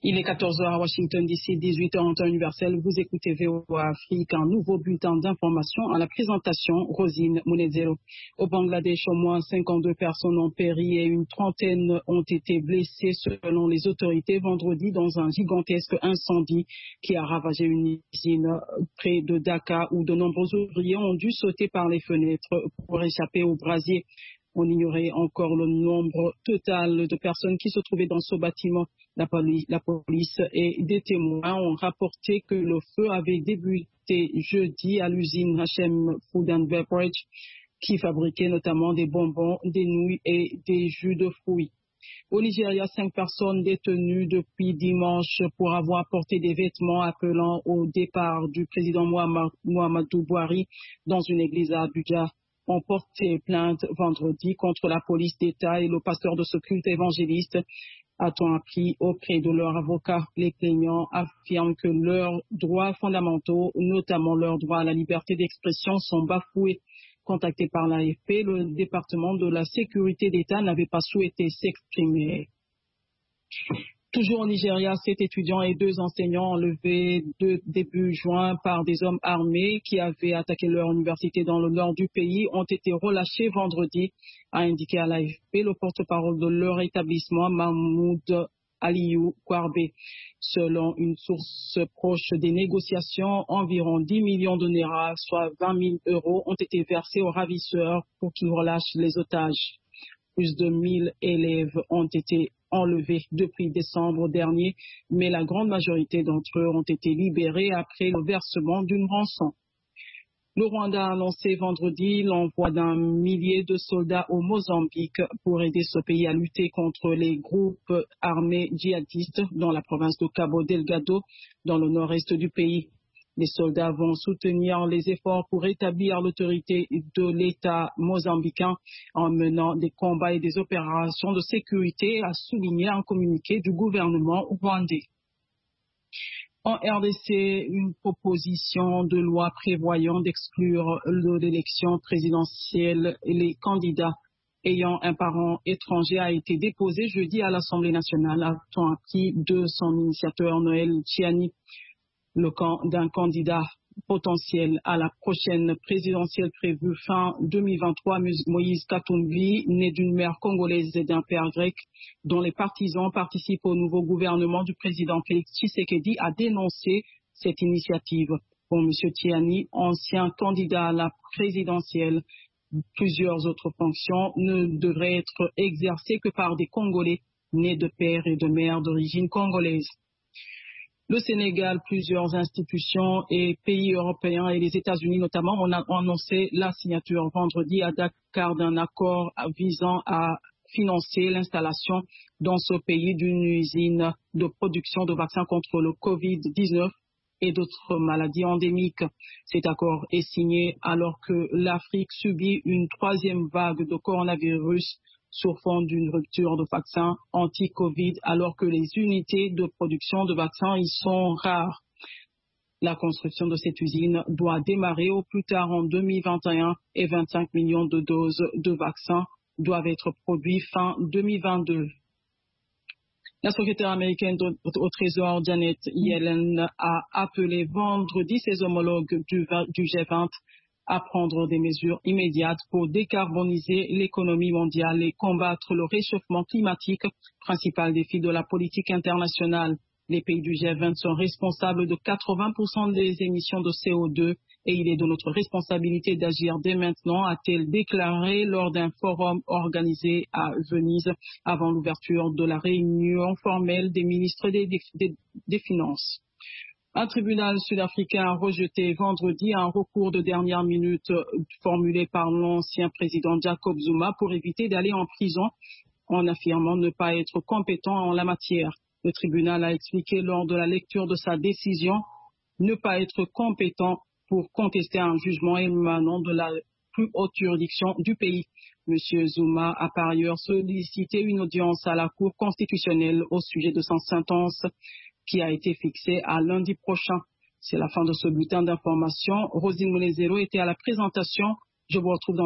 Il est 14 heures à Washington DC, 18 heures en temps universel. Vous écoutez VOA Afrique, un nouveau bulletin d'information à la présentation Rosine Munezero. Au Bangladesh, au moins 52 personnes ont péri et une trentaine ont été blessées selon les autorités vendredi dans un gigantesque incendie qui a ravagé une usine près de Dhaka où de nombreux ouvriers ont dû sauter par les fenêtres pour échapper au brasier. On ignorait encore le nombre total de personnes qui se trouvaient dans ce bâtiment. La police et des témoins ont rapporté que le feu avait débuté jeudi à l'usine H&M Food and Beverage qui fabriquait notamment des bonbons, des nouilles et des jus de fruits. Au Nigeria, 5 personnes détenues depuis dimanche pour avoir porté des vêtements appelant au départ du président Muhammadu Buhari dans une église à Abuja ont porté plainte vendredi contre la police d'État et le pasteur de ce culte évangéliste, a-t-on appris auprès de leur avocat. Les plaignants affirment que leurs droits fondamentaux, notamment leur droit à la liberté d'expression, sont bafoués. Contacté par l'AFP, le département de la sécurité d'État n'avait pas souhaité s'exprimer. Toujours au Nigeria, 7 étudiants et 2 enseignants enlevés début juin par des hommes armés qui avaient attaqué leur université dans le nord du pays ont été relâchés vendredi, a indiqué à l'AFP le porte-parole de leur établissement, Mahmoud Aliou Kwarbe. Selon une source proche des négociations, environ 10 millions de naira, soit 20 000 euros, ont été versés aux ravisseurs pour qu'ils relâchent les otages. Plus de 1000 élèves ont été enlevés depuis décembre dernier, mais la grande majorité d'entre eux ont été libérés après le versement d'une rançon. Le Rwanda a annoncé vendredi l'envoi d'un millier de soldats au Mozambique pour aider ce pays à lutter contre les groupes armés djihadistes dans la province de Cabo Delgado, dans le nord-est du pays. Les soldats vont soutenir les efforts pour rétablir l'autorité de l'État mozambicain en menant des combats et des opérations de sécurité, a souligné un communiqué du gouvernement rwandais. En RDC, une proposition de loi prévoyant d'exclure de l'élection présidentielle les candidats ayant un parent étranger a été déposée jeudi à l'Assemblée nationale, a-t-on appris de son initiateur Noël Tchiani. Le camp d'un candidat potentiel à la prochaine présidentielle prévue fin 2023, Moïse Katumbi, né d'une mère congolaise et d'un père grec, dont les partisans participent au nouveau gouvernement du président Félix Tshisekedi, a dénoncé cette initiative. Pour M. Tiani, ancien candidat à la présidentielle, plusieurs autres fonctions ne devraient être exercées que par des Congolais nés de père et de mère d'origine congolaise. Le Sénégal, plusieurs institutions et pays européens et les États-Unis notamment ont annoncé la signature vendredi à Dakar d'un accord visant à financer l'installation dans ce pays d'une usine de production de vaccins contre le Covid-19 et d'autres maladies endémiques. Cet accord est signé alors que l'Afrique subit une 3e vague de coronavirus sur fond d'une rupture de vaccins anti-Covid alors que les unités de production de vaccins y sont rares. La construction de cette usine doit démarrer au plus tard en 2021 et 25 millions de doses de vaccins doivent être produites fin 2022. La secrétaire américaine au Trésor, Janet Yellen, a appelé vendredi ses homologues du G20 à prendre des mesures immédiates pour décarboniser l'économie mondiale et combattre le réchauffement climatique, principal défi de la politique internationale. Les pays du G20 sont responsables de 80% des émissions de CO2 et il est de notre responsabilité d'agir dès maintenant, a-t-elle déclaré lors d'un forum organisé à Venise avant l'ouverture de la réunion formelle des ministres des Finances. Un tribunal sud-africain a rejeté vendredi un recours de dernière minute formulé par l'ancien président Jacob Zuma pour éviter d'aller en prison en affirmant ne pas être compétent en la matière. Le tribunal a expliqué lors de la lecture de sa décision ne pas être compétent pour contester un jugement émanant de la plus haute juridiction du pays. M. Zuma a par ailleurs sollicité une audience à la Cour constitutionnelle au sujet de son sentence qui a été fixée à lundi prochain. C'est la fin de ce bulletin d'information. Rosine Munezero était à la présentation. Je vous retrouve dans